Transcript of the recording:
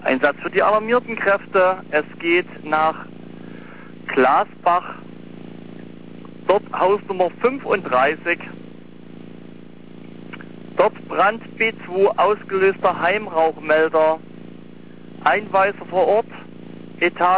Einsatz für die alarmierten Kräfte. Es geht nach Glasbach. Dort Hausnummer 35. Dort Brand B2, ausgelöster Heimrauchmelder. Einweiser vor Ort. Etage